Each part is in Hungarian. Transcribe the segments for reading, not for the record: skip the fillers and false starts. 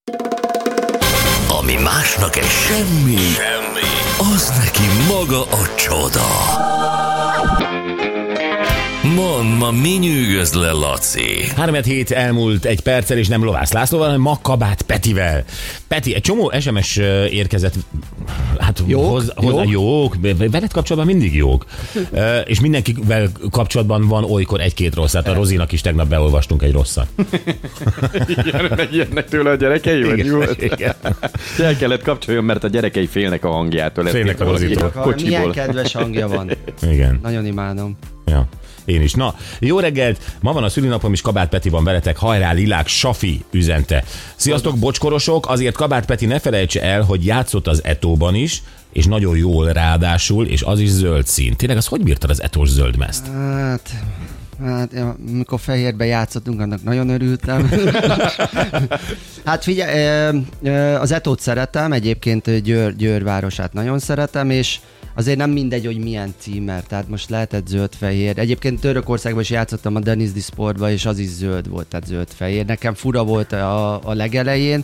Ami másnak egy semmi, az neki maga a csoda. Mondd, ma mi nyűgöz le, Laci? 3-7 elmúlt egy perccel, és nem Lovász Lászlóval, hanem ma Kabát Petivel. Peti, egy csomó SMS érkezett. Hát jók. Veled kapcsolatban mindig jók. És mindenkivel kapcsolatban van olykor egy-két rossz. Hát a Rozinak is tegnap beolvastunk egy rosszat. Igen, megjönnek tőle a gyerekei, vagy jó? El kellett kapcsoljon, mert a gyerekei félnek a hangjától. Félnek a Rozitól. Milyen kedves hangja van. Igen. Nagyon imádom. Ja. Én is. Na, jó reggelt! Ma van a szülinapom, és Kabát Peti van veletek. Hajrá, Lilák, Safi üzente. Sziasztok, bocskorosok! Azért Kabát Peti ne felejtse el, hogy játszott az Etóban is, és nagyon jól ráadásul, és az is zöld szín. Tényleg, az hogy bírtad az etós zöld mezt? Hát, amikor Fehérbe játszottunk, annak nagyon örültem. Hát figyelj, az Etót szeretem, egyébként Győr városát nagyon szeretem, és azért nem mindegy, hogy milyen címer, tehát most lehetett zöld-fehér. Egyébként Törökországban is játszottam a Denizli Sportban, és az is zöld volt, tehát zöld-fehér. Nekem fura volt a legelején,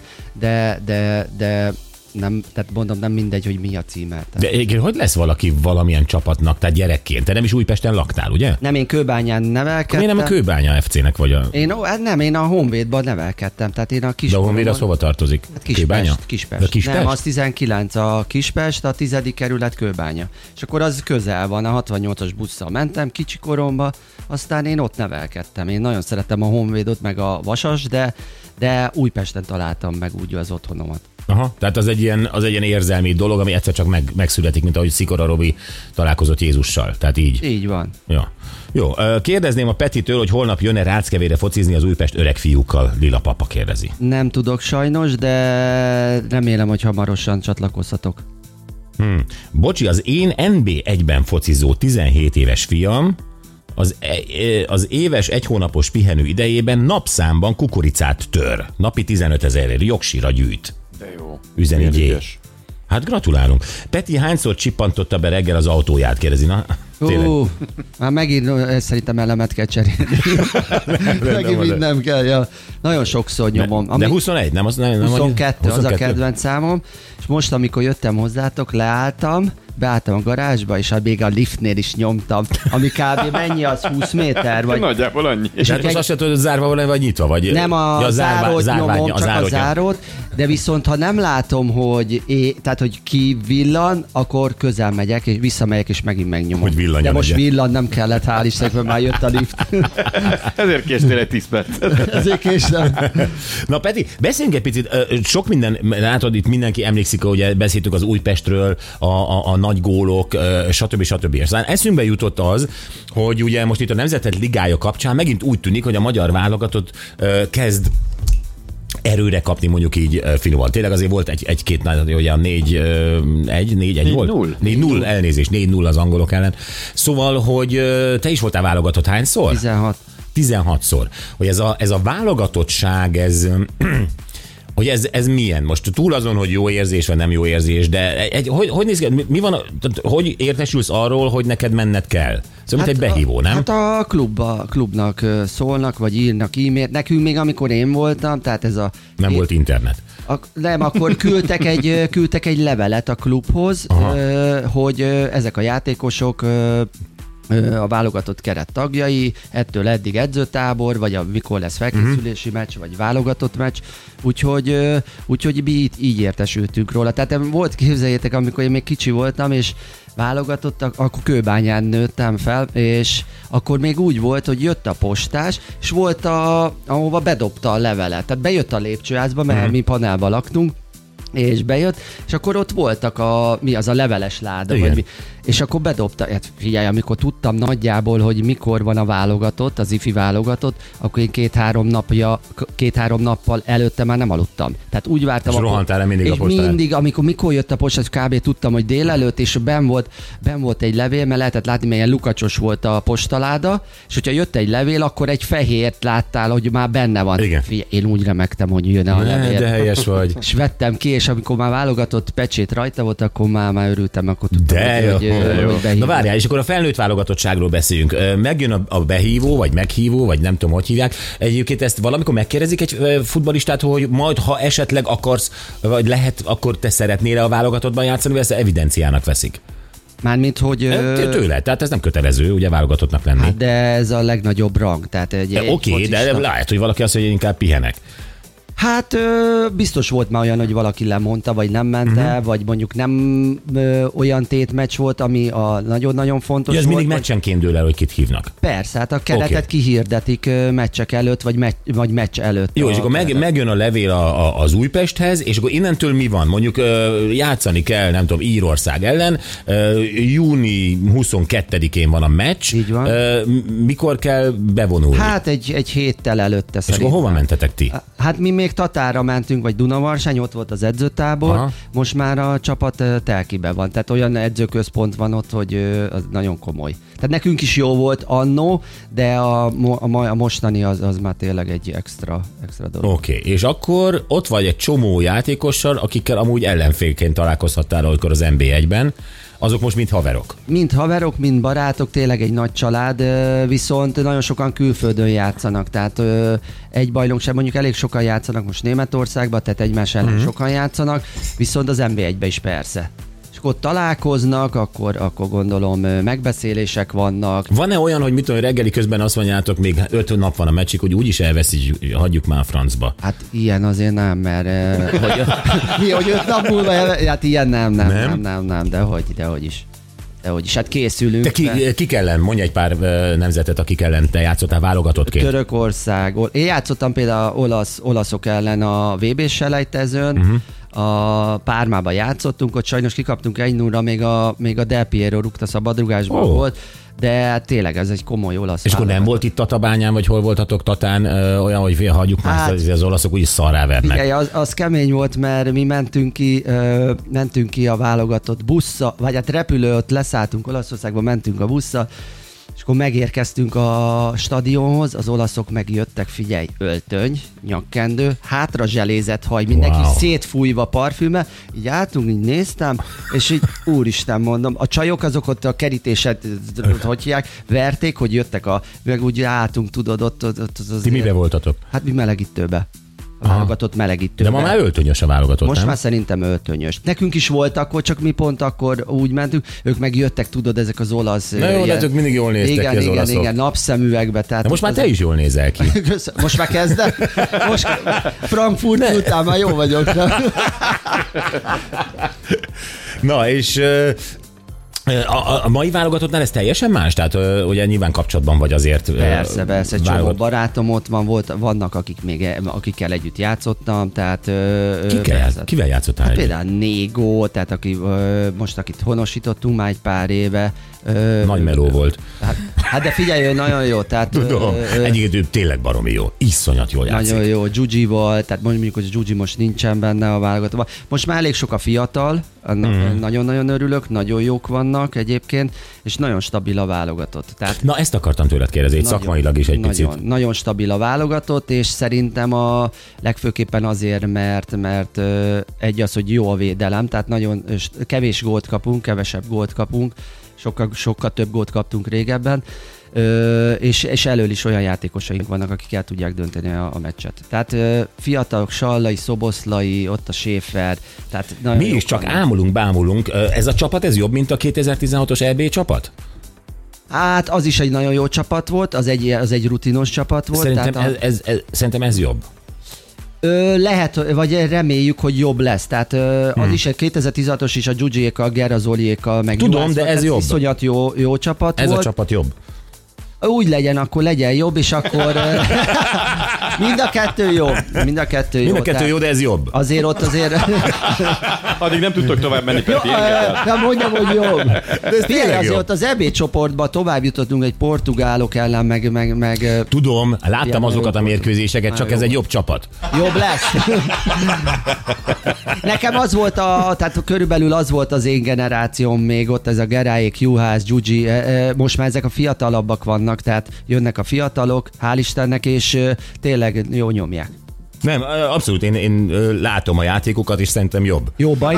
de nem, tehát mondom, nem mindegy, hogy mi a címer. De egyébként hogy lesz valaki valamilyen csapatnak, tehát gyerekként? Te nem is Újpesten laktál, ugye? Nem, én Kőbányán nevelkedtem. Miért nem a Kőbánya FC-nek vagy a... Én a Honvédban nevelkedtem, tehát én a Kiskoromban... De a Honvéd az hova tartozik? Hát Kispest. Kispest. Nem, az 19 a Kispest, a 10. kerület Kőbánya. És akkor az közel van, a 68-as busszal mentem kicsikoromba, aztán én ott nevelkedtem. Én nagyon szeretem a Honvédot, meg a Vasas, de Újpesten találtam meg úgy az otthonomat. Aha, tehát az egy ilyen érzelmi dolog, ami egyszer csak megszületik, mint ahogy Szikora Robi találkozott Jézussal. Tehát így. Így van. Ja. Jó, kérdezném a Petitől, hogy holnap jön-e Ráckevére focizni az Újpest öreg fiúkkal, Lila papa kérdezi. Nem tudok sajnos, de remélem, hogy hamarosan csatlakozhatok. Bocsi, az én NB1-ben focizó 17 éves fiam az éves egy hónapos pihenő idejében napszámban kukoricát tör. Napi 15 000-ért jogsira gyűjt. De jó. Üzeni G. Hát gratulálunk. Peti hányszor csippantotta be reggel az autóját, kérdezi. Na, már megint szerintem elemet kell cserélni. Megint nem kell. Ja. Nagyon sokszor nyomom. De 21, nem? 22, az a kedvenc számom. És most, amikor jöttem hozzátok, beálltam a garázsba, és még a liftnél is nyomtam, ami kb. Mennyi az, 20 méter? Vagy... Nagyjából annyi. És hát most azt sem tudod, hogy zárva van, vagy nyitva? Vagy... Nem, a zárót nyomom, csak a zárót, de viszont ha nem látom, hogy kivillan, akkor közel megyek, és visszamegyek, és megint megnyomom. Hogy villanjon. De most villan nem kellett, hál' Istennek, már jött a lift. Ezért késtél egy 10 percet. Ezért késtem. Na Peti, beszéljünk egy picit, sok minden, látod, itt mindenki emlékszik, hogy beszéltük az Újpestről, a nagy gólok, stb. Aztán eszünkbe jutott az, hogy ugye most itt a Nemzetek Ligája kapcsán megint úgy tűnik, hogy a magyar válogatott kezd erőre kapni, mondjuk így finoman. Tényleg azért volt egy-két nagy, ugye a 4-1 volt? 4-0, elnézést, 4-0 az angolok ellen. Szóval, hogy te is voltál válogatott hányszor? 16-szor. Hogy ez a válogatottság, hogy ez milyen? Most túl azon, hogy jó érzés, vagy nem jó érzés, de hogy néz ki, mi van, hogy értesülsz arról, hogy neked menned kell? Szóval mint egy behívó, nem? Hát a klubnak szólnak, vagy írnak e-mailt. Nekünk még amikor én voltam, tehát ez a... Nem volt internet. Nem, akkor küldtek egy levelet a klubhoz, hogy ezek a játékosok a válogatott keret tagjai, ettől eddig edzőtábor, vagy mikor lesz felkészülési meccs, vagy válogatott meccs, úgyhogy mi így értesültünk róla. Tehát volt, képzeljétek, amikor én még kicsi voltam, és válogatott, akkor Kőbányán nőttem fel, és akkor még úgy volt, hogy jött a postás, és volt ahova bedobta a levelet. Tehát bejött a lépcsőházba, mert mi panelban laktunk, és bejött, és akkor ott voltak a leveles láda, vagy mi. És akkor bedobta, hát figyelj, amikor tudtam nagyjából, hogy mikor van a válogatott, az ifi válogatott, akkor én két-három nappal előtte már nem aludtam. Tehát úgy vártam. És rohantál el mindig a postán. És mindig, mikor jött a postás, kb. Tudtam, hogy délelőtt, és benn volt egy levél, mert lehetett látni, mert ilyen lukacsos volt a postaláda, és hogyha jött egy levél, akkor egy fehért láttál, hogy már benne van. Igen. Figyelj, én úgy remektem, hogy jön a levél. De helyes vagy. És vettem ki, és és amikor már válogatott pecsét rajta volt, akkor már örültem, akkor tudtam, hogy behívom. Na várjál, és akkor a felnőtt válogatottságról beszéljünk. Megjön a behívó, vagy meghívó, vagy nem tudom, hogy hívják. Egyébként ezt valamikor megkérdezik egy futballistát, hogy majd, ha esetleg akarsz, vagy lehet, akkor te szeretnél a válogatottban játszani, vagy ezt evidenciának veszik? Mármint, hogy... Tőle, tehát ez nem kötelező, ugye válogatottnak lenni. Hát de ez a legnagyobb rang. Oké, de lehet, hogy valaki azt mondja, hogy inkább pihenek. Hát biztos volt már olyan, hogy valaki lemondta, vagy nem ment el, vagy mondjuk nem olyan tétmeccs volt, ami a nagyon-nagyon fontos ez volt. Mindig meccsenként dől el, hogy kit hívnak. Persze, hát a keretet kihirdetik meccsek előtt, vagy meccs előtt. Jó, és akkor megjön a levél az Újpesthez, és akkor innentől mi van? Mondjuk játszani kell, nem tudom, Írország ellen, júni 22-én van a meccs. Így van. Mikor kell bevonulni? Hát egy héttel előtte és akkor hova mentetek ti? Hát mi még Tatára mentünk, vagy Dunavarsány, ott volt az edzőtábor, most már a csapat Telkiben van, tehát olyan edzőközpont van ott, hogy az nagyon komoly. Tehát nekünk is jó volt annó, de a mostani az már tényleg egy extra dolog. Oké, és akkor ott vagy egy csomó játékossal, akikkel amúgy ellenfélként találkozhattál olykor az NB1-ben, azok most mind haverok. Mind haverok, mind barátok, tényleg egy nagy család, viszont nagyon sokan külföldön játszanak, tehát egy bajnokság, mondjuk elég sokan játszanak most Németországban, tehát egymás ellen sokan játszanak, viszont az NB1-ben is persze. És akkor találkoznak, akkor gondolom megbeszélések vannak. Van-e olyan, hogy mit tudom, reggeli közben azt mondjátok, még 5 nap van a meccsig, hogy úgyis elveszi, hagyjuk már a francba? Hát ilyen azért nem, mert hogy 5 nap múlva hát ilyen nem, dehogy is. Hát készülünk. Te kik ellen? Mondj egy pár nemzetet, akik ellen te játszottál válogatottként. Törökország. Én játszottam például olaszok ellen a VB-s selejtezőn, a Pármában játszottunk, ott sajnos kikaptunk 1-0-ra, még a Del Piero rúgta szabadrugásban volt, de tényleg ez egy komoly olasz. És akkor nem volt itt Tatabányán, vagy hol voltatok Tatán olyan, hogy hagyjuk már, az olaszok úgyis szarrá vernek. Igen, az kemény volt, mert mi mentünk ki a válogatott busszal, vagy hát repülő, ott leszálltunk Olaszországba, mentünk a busszal, és akkor megérkeztünk a stadionhoz, az olaszok megjöttek, figyelj, öltöny, nyakkendő, hátra zselézett haj, mindenki szétfújva parfümmel, így álltunk, így néztem, és így úristen mondom, a csajok azok ott a kerítéset, hogy hívják, verték, hogy jöttek meg úgy álltunk, tudod, ott azért. Ti mibe voltatok? Hát mi melegítőbe. A válogatott melegítőbe. De ma már öltönyös a válogatott, most nem? már szerintem öltönyös. Nekünk is volt akkor, csak mi pont akkor úgy mentünk, ők meg jöttek, tudod, ezek az olasz... Na jó, de ők mindig jól néztek ki az olaszok. Igen, napszemüvegbe. Tehát de most már te is jól nézel ki. Most már kezdem? Most Frankfurt után már jó vagyok. Na, és... A mai válogatottnál ez teljesen más? Tehát ugye nyilván kapcsolatban vagy azért. Persze, csomó barátom ott vannak, akikkel együtt játszottam, tehát... Kivel játszottál együtt? Például Négó, tehát akit honosítottunk már egy pár éve. Nagy meló volt. Hát de figyelj, nagyon jó. Tehát, tudom, egyébként tényleg baromi jó. Iszonyat jól játszik. Nagyon jó, Gyugyi volt, tehát mondjuk, hogy Gyugyi most nincsen benne a válogatottban. Most már elég sok a fiatal, nagyon-nagyon örülök, nagyon jók vannak egyébként, és nagyon stabil a válogatott. Tehát na ezt akartam tőled kérdezni, szakmailag is egy picit. Nagyon stabil a válogatott, és szerintem a legfőképpen azért, mert egy az, hogy jó a védelem, tehát nagyon kevés gólt kapunk, kevesebb gólt kapunk, sokkal több gólt kaptunk régebben, és elől is olyan játékosaink vannak, akik el tudják dönteni a meccset. Tehát fiatalok, Sallai, Szoboszlai, ott a Schäfer. Tehát mi is csak bámulunk. Ez a csapat, ez jobb, mint a 2016-os EB csapat? Hát az is egy nagyon jó csapat volt, az egy rutinos csapat volt. Szerintem ez jobb. Lehet, vagy reméljük, hogy jobb lesz. Tehát az is egy 2016-os is a Gyugyiékkal, Gerazoliékkal, meg tudom, de ez jobb. Iszonyat jó csapat ez volt. Ez a csapat jobb. Úgy legyen, akkor legyen jobb, és akkor mind a kettő jó. Mind a kettő jó, de ez jobb. Azért ott Addig nem tudtok tovább menni, Peti. Nem mondjam, hogy jobb. Figyelj, azért ott az EB csoportban tovább jutottunk egy portugálok ellen, meg... Tudom, láttam azokat a mérkőzéseket, csak ez egy jobb csapat. Jobb lesz. Nekem az volt tehát körülbelül az volt az én generációm még ott, ez a Gerályék, Juhász, Gyugyi, most már ezek a fiatalabbak vannak, tehát jönnek a fiatalok, hál' Istennek, és tényleg jó nyomják. Nem, abszolút, én látom a játékokat, és szerintem jobb.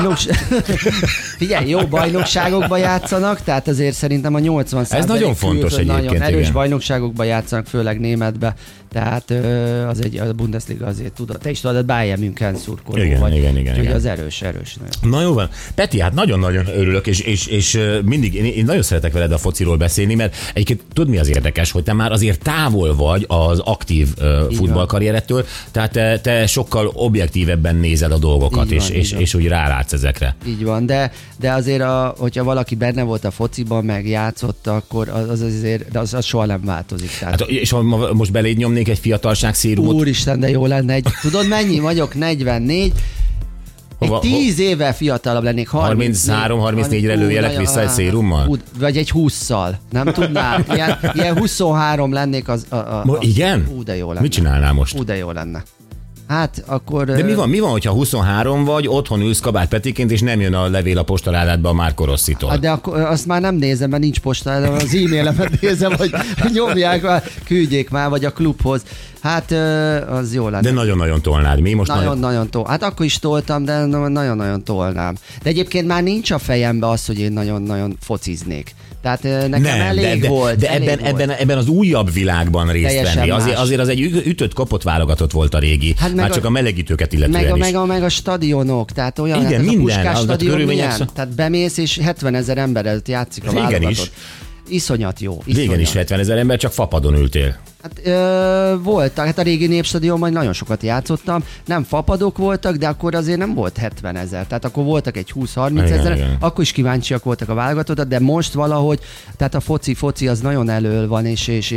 Figyelj, jó bajnokságokban játszanak, tehát azért szerintem a 80%. Ez nagyon fontos egyébként. Nagyon erős igen. bajnokságokban játszanak, főleg németbe. Tehát a Bundesliga azért tudod. Te is tudod, Bayern München szurkoló vagy. Igen. Úgyhogy az erős. Na jó van. Peti, hát nagyon-nagyon örülök, és mindig, én nagyon szeretek veled a fociról beszélni, mert egyébként tudod, mi az érdekes, hogy te már azért távol vagy az aktív futballkarrierettől, tehát te sokkal objektívebben nézed a dolgokat, és úgy rálátsz ezekre. Így van, de azért, hogyha valaki benne volt a fociban, meg játszott, akkor az soha nem változik. Tehát... Hát, és ha most beléd nyomnék egy fiatalság szérumot... Úristen, de jó lenne. Tudod mennyi vagyok? 44. Egy 10 évvel fiatalabb lennék. 33-34-re lőjelek vissza egy szérummal? Vagy egy 20-szal. Nem tudnál? Ilyen 23 lennék igen? De jó lenne. Mit csinálnál most? De jó lenne. Hát akkor... De mi van, hogyha 23 vagy, otthon ülsz Kabát Petiként, és nem jön a levél a postaládádba a Márko Rosszitól? De akkor azt már nem nézem, mert nincs postaládám, az e-mailemet nézem, hogy nyomják már, küldjék már, vagy a klubhoz. Hát az jó lenne. De nagyon-nagyon tolnád. Mi most nagyon tolnám. Hát akkor is toltam, de nagyon-nagyon tolnám. De egyébként már nincs a fejemben az, hogy én nagyon-nagyon fociznék. Tehát nekem elég volt. De ebben az újabb világban részt venni. Azért az egy ütött-kapott válogatott volt a régi. Hát már csak a melegítőket illetően is. Meg a stadionok, tehát olyan, igen, hát minden, a Puskás stadion milyen? Szóval... Tehát bemész, és 70 000 ember előtt játszik a válogatott. Is. Iszonyat jó. Régen is 70 000 ember, csak fapadon ültél. Hát voltak, hát a régi Népstadionban nagyon sokat játszottam, nem fapadok voltak, de akkor azért nem volt 70 000, tehát akkor voltak egy 20-30 000, akkor is kíváncsiak voltak a válogatottak, de most valahogy, tehát a foci az nagyon elől van,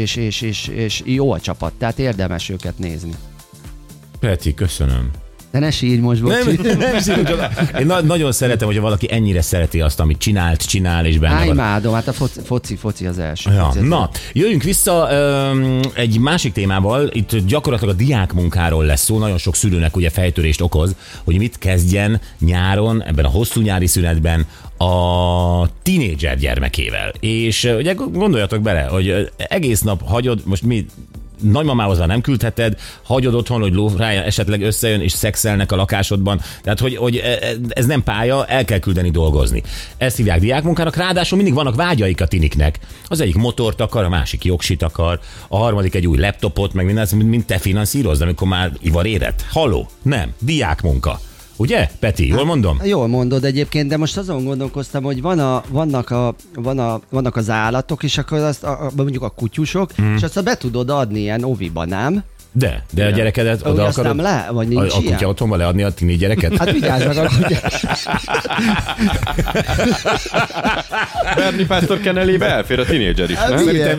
és jó a csapat, tehát érdemes őket nézni. Peti, köszönöm. De ne sírj most, bocsi. Nem sírj, én nagyon szeretem, hogyha valaki ennyire szereti azt, amit csinál, és benne van. Imádom, hát a foci az első. Ja, na, jöjjünk vissza egy másik témával, itt gyakorlatilag a diákmunkáról lesz szó, nagyon sok szülőnek ugye fejtörést okoz, hogy mit kezdjen nyáron, ebben a hosszú nyári szünetben a tínédzser gyermekével. És ugye gondoljatok bele, hogy egész nap hagyod, most mi nagymamához már nem küldheted, hagyod otthon, hogy lófrája esetleg összejön, és szexelnek a lakásodban. Tehát, hogy ez nem pálya, el kell küldeni dolgozni. Ezt hívják diákmunkának, ráadásul mindig vannak vágyaik a tiniknek. Az egyik motort akar, a másik jogsit akar, a harmadik egy új laptopot, meg minden, mint te finanszírozd, amikor már ivar érett. Haló? Nem. Diákmunka. Ugye, Peti? Jól mondom? Jól mondod egyébként, de most azon gondolkoztam, hogy vannak az állatok, és akkor azt mondjuk a kutyusok, és azt be tudod adni ilyen oviba, nem? De a gyerekedet oda akarod? Nem le, vagy nincs a kutya otthonba leadni a tini gyereket? Hát vigyázz meg a kutyát. Bernie Pásztor kenelébe elfér a tinédzser is, nem?